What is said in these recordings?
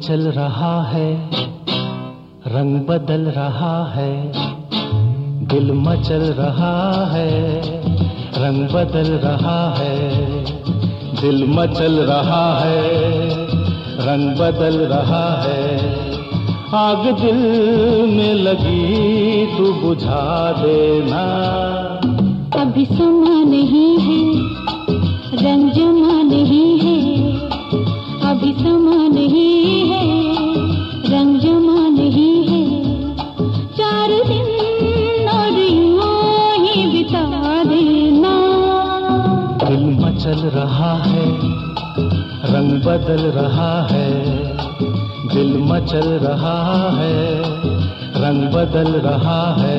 मचल रहा है, रंग बदल रहा है, दिल मचल रहा है, रंग बदल रहा है, दिल मचल रहा है, रंग बदल रहा है। आग दिल में लगी तू बुझा देना। अभी समा नहीं है, रंग जमा नहीं है, अभी समा नहीं है, रंग जमा नहीं है। 4 दिन और यूं ही बिता देना। दिल मचल रहा है, रंग बदल रहा है, दिल मचल रहा है, रंग बदल रहा है।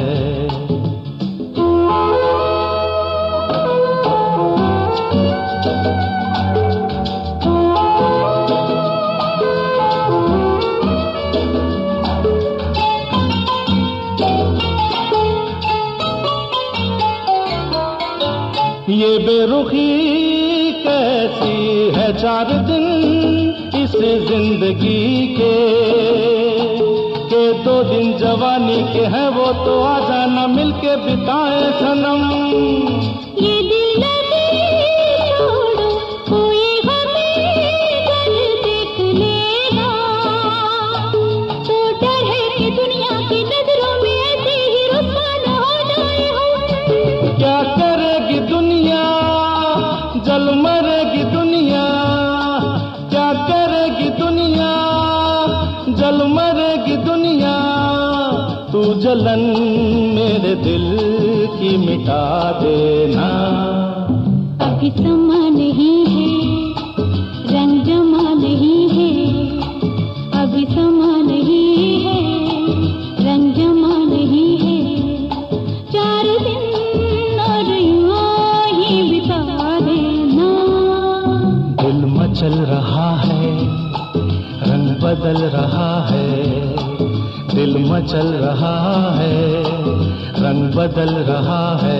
ये बेरुखी कैसी है 4 दिन इस जिंदगी के 2 दिन जवानी के हैं वो तो आ जाना मिलके बिताए सनम। ये दिल नहीं छोड़ो कोई हमें जल देख लेना। तो डर है कि दुनिया की नजरों में ऐसे ही रुसवा न हो जाए हम। क्या करेगी दुनिया, जल मरेगी दुनिया, क्या करेगी दुनिया, जल मरेगी दुनिया। तू जलन मेरे दिल की मिटा देना। अभी समा नहीं है, रंग जमा नहीं है, अभी समा नहीं है, रंग जमा नहीं है। 4 दिन और यूं ही बिता देना। दिल मचल रहा है, रंग बदल रहा है, दिल मचल रहा है, रंग बदल रहा है।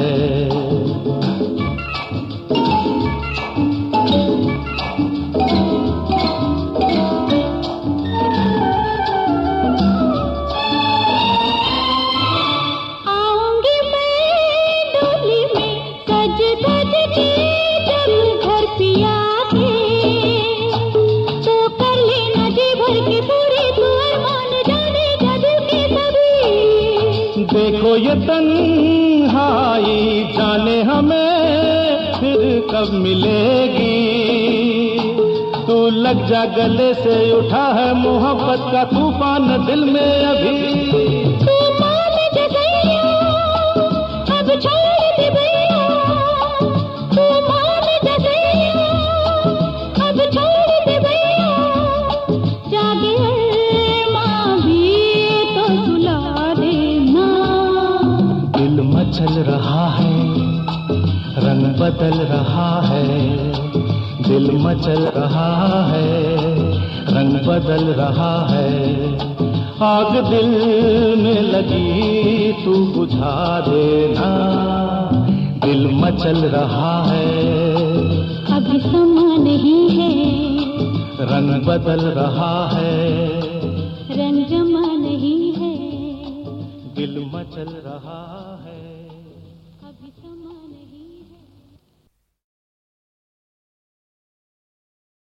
आऊंगी मैं डोली में सज धज के जब घर पिया के। तो कर लेना जी भर के पूरे तू अरमान जाने दिल के सभी। देखो ये तन्हाई जाने हमें फिर कब मिलेगी। तू लग जा गले से उठा है मोहब्बत का तूफान दिल में अभी। तू मान जा गैया, अब छोड़ दे भैया। तू मान जा गैया, अब छोड़ दे भैया। जागे माँ भी तो सुला देना। दिल मचल रहा है, रंग बदल रहा है, दिल मचल रहा है, रंग बदल रहा है। आग दिल में लगी तू बुझा देना। दिल मचल रहा है, अभी समा नहीं है, रंग बदल रहा है, रंग जमा नहीं है, दिल मचल रहा है।